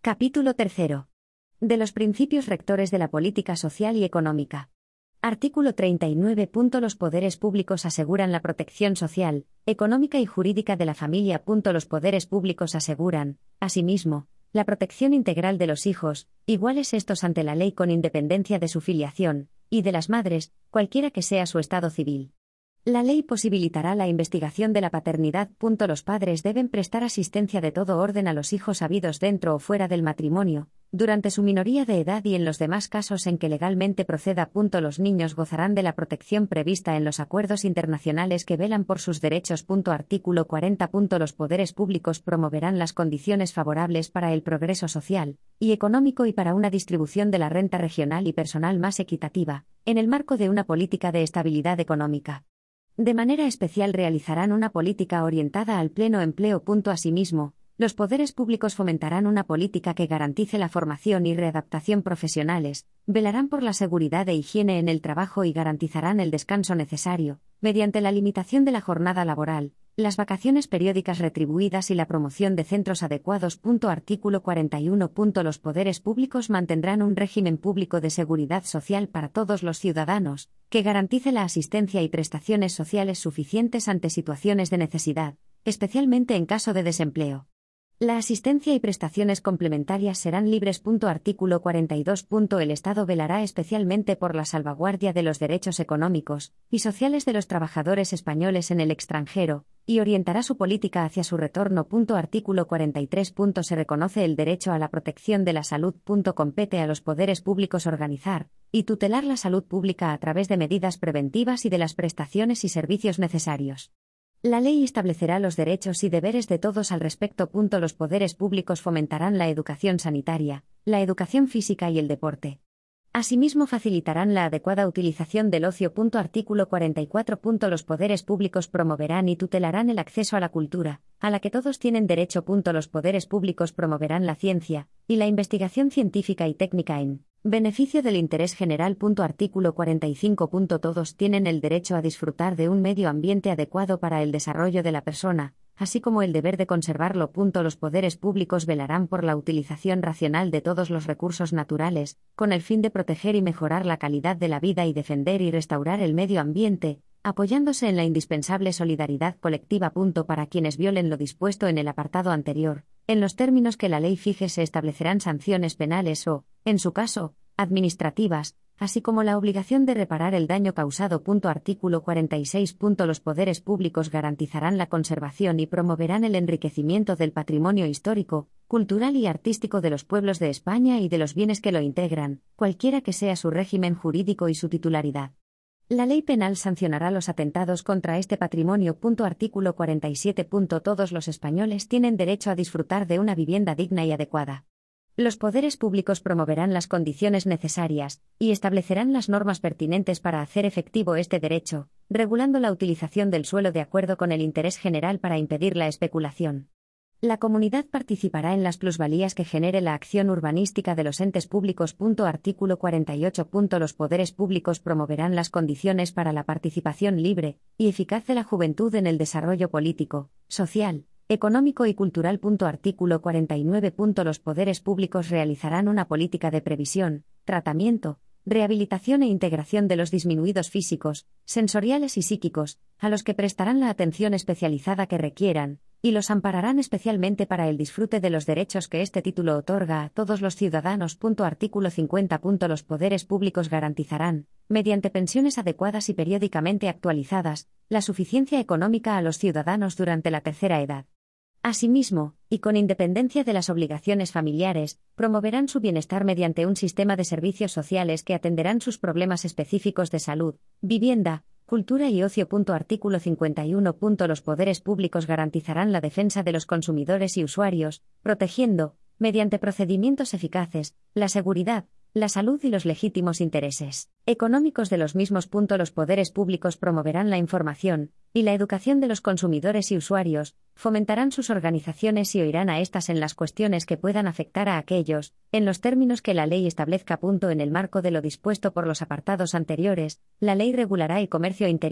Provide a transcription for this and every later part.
Capítulo 3. De los principios rectores de la política social y económica. Artículo 39. Los poderes públicos aseguran la protección social, económica y jurídica de la familia. Los poderes públicos aseguran, asimismo, la protección integral de los hijos, iguales estos ante la ley con independencia de su filiación, y de las madres, cualquiera que sea su estado civil. La ley posibilitará la investigación de la paternidad. Los padres deben prestar asistencia de todo orden a los hijos habidos dentro o fuera del matrimonio, durante su minoría de edad y en los demás casos en que legalmente proceda. Los niños gozarán de la protección prevista en los acuerdos internacionales que velan por sus derechos. Artículo 40. Los poderes públicos promoverán las condiciones favorables para el progreso social y económico y para una distribución de la renta regional y personal más equitativa, en el marco de una política de estabilidad económica. De manera especial realizarán una política orientada al pleno empleo. Asimismo, los poderes públicos fomentarán una política que garantice la formación y readaptación profesionales, velarán por la seguridad e higiene en el trabajo y garantizarán el descanso necesario, mediante la limitación de la jornada laboral, las vacaciones periódicas retribuidas y la promoción de centros adecuados. Artículo 41. Los poderes públicos mantendrán un régimen público de seguridad social para todos los ciudadanos, que garantice la asistencia y prestaciones sociales suficientes ante situaciones de necesidad, especialmente en caso de desempleo. La asistencia y prestaciones complementarias serán libres. Artículo 42. El Estado velará especialmente por la salvaguardia de los derechos económicos y sociales de los trabajadores españoles en el extranjero, y orientará su política hacia su retorno. Artículo 43. Se reconoce el derecho a la protección de la salud. Compete a los poderes públicos organizar y tutelar la salud pública a través de medidas preventivas y de las prestaciones y servicios necesarios. La ley establecerá los derechos y deberes de todos al respecto. Los poderes públicos fomentarán la educación sanitaria, la educación física y el deporte. Asimismo facilitarán la adecuada utilización del ocio. Artículo 44. Los poderes públicos promoverán y tutelarán el acceso a la cultura, a la que todos tienen derecho. Los poderes públicos promoverán la ciencia y la investigación científica y técnica en beneficio del interés general. Artículo 45. Todos tienen el derecho a disfrutar de un medio ambiente adecuado para el desarrollo de la persona, así como el deber de conservarlo. Los poderes públicos velarán por la utilización racional de todos los recursos naturales, con el fin de proteger y mejorar la calidad de la vida y defender y restaurar el medio ambiente, apoyándose en la indispensable solidaridad colectiva. Para quienes violen lo dispuesto en el apartado anterior, en los términos que la ley fije se establecerán sanciones penales o, en su caso, administrativas, así como la obligación de reparar el daño causado. Artículo 46. Los poderes públicos garantizarán la conservación y promoverán el enriquecimiento del patrimonio histórico, cultural y artístico de los pueblos de España y de los bienes que lo integran, cualquiera que sea su régimen jurídico y su titularidad. La ley penal sancionará los atentados contra este patrimonio. Artículo 47. Todos los españoles tienen derecho a disfrutar de una vivienda digna y adecuada. Los poderes públicos promoverán las condiciones necesarias y establecerán las normas pertinentes para hacer efectivo este derecho, regulando la utilización del suelo de acuerdo con el interés general para impedir la especulación. La comunidad participará en las plusvalías que genere la acción urbanística de los entes públicos. Artículo 48. Los poderes públicos promoverán las condiciones para la participación libre y eficaz de la juventud en el desarrollo político, social, económico y cultural. Artículo 49. Los poderes públicos realizarán una política de previsión, tratamiento, rehabilitación e integración de los disminuidos físicos, sensoriales y psíquicos, a los que prestarán la atención especializada que requieran, y los ampararán especialmente para el disfrute de los derechos que este título otorga a todos los ciudadanos. Artículo 50. Los poderes públicos garantizarán, mediante pensiones adecuadas y periódicamente actualizadas, la suficiencia económica a los ciudadanos durante la tercera edad. Asimismo, y con independencia de las obligaciones familiares, promoverán su bienestar mediante un sistema de servicios sociales que atenderán sus problemas específicos de salud, vivienda, cultura y ocio. Artículo 51. Los poderes públicos garantizarán la defensa de los consumidores y usuarios, protegiendo, mediante procedimientos eficaces, la seguridad, la salud y los legítimos intereses económicos de los mismos. Los poderes públicos promoverán la información y la educación de los consumidores y usuarios, fomentarán sus organizaciones y oirán a estas en las cuestiones que puedan afectar a aquellos, en los términos que la ley establezca. En el marco de lo dispuesto por los apartados anteriores, la ley regulará el comercio interior,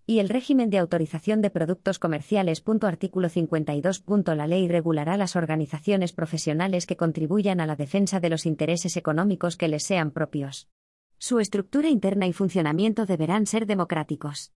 y el régimen de autorización de productos comerciales. Artículo 52. La ley regulará las organizaciones profesionales que contribuyan a la defensa de los intereses económicos que les sean propios. Su estructura interna y funcionamiento deberán ser democráticos.